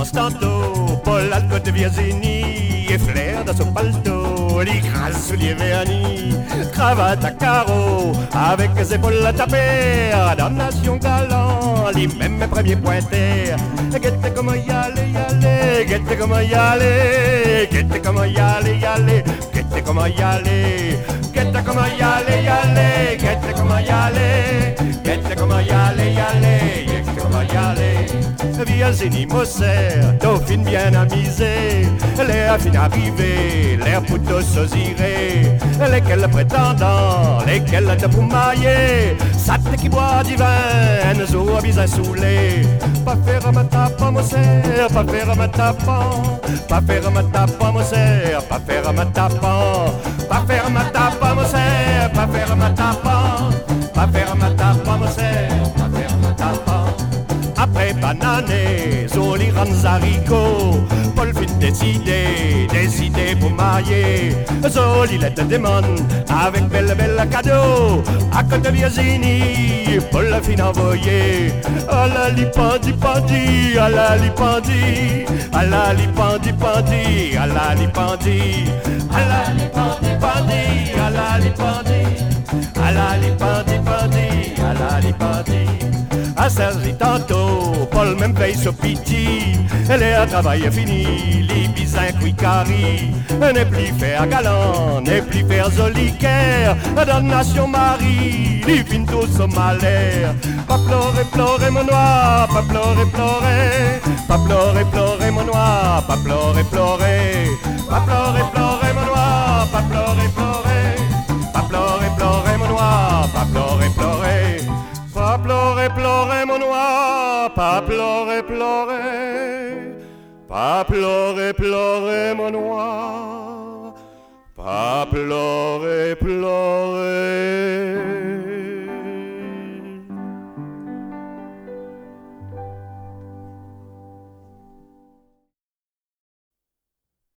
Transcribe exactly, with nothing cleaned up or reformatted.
Constanto, Paul Alcott de Virginie et Flair dans son palto, les gras souliers vernis, cravate à carreaux, avec ses épaules à taper, damnation galant, les mêmes premiers pointés, guette comment y aller, y aller, guette comment y aller, guette comment y aller, y aller, guette comment y aller, guette comment y aller, y aller, guette comment y aller, guette comment y aller, y aller, guette comment y aller. Virginie Moser, dauphine bien amusée, l'air fin arrivé, l'air plutôt sosiré, lesquels prétendants, lesquels te poumailler, ça qui boit du vin, nous a bien saoulé, pas faire ma tape, Moser, pas faire ma tape, pas faire ma tape, Moser, pas faire ma tape, pas faire ma tape, Moser, pas faire ma tape, pas faire ma tape, Moser, pas faire ma tape. Après bananes, Zoli Ranzarico, Paul fin décidé, décidé pour marier. Zoli let demande avec belle belle cadeau. À côté Virginie, Paul la fin envoyé. À la lipandi pandi, à la lipandi, à la lipandi pandi, à la lipandi, à la lipandi pandi, à la lipandi, à la lipandi pandi, à la lipandi. À Sergi tantôt, Paul même paye ce piti. Elle est à travail fini, les bisins cuicari. N'est plus faire galant, n'est plus faire zolicaire. Damnation Marie, les fins tous au malheur. Pas pleurer, pleurer mon noir, pas pleurer, pleurer. Pas pleurer, pleurer mon noir, pas pleurer, pleurer. Pas pleurer, pleurer mon noir, pas pleurer, pleurer. Pas pleurer, pleurer mon noir, pas pleurer, pleurer. Pas pleurer, pleurer mon noir, pas pleurer, pleurer, pas pleurer, pleurer mon noir, pas pleurer.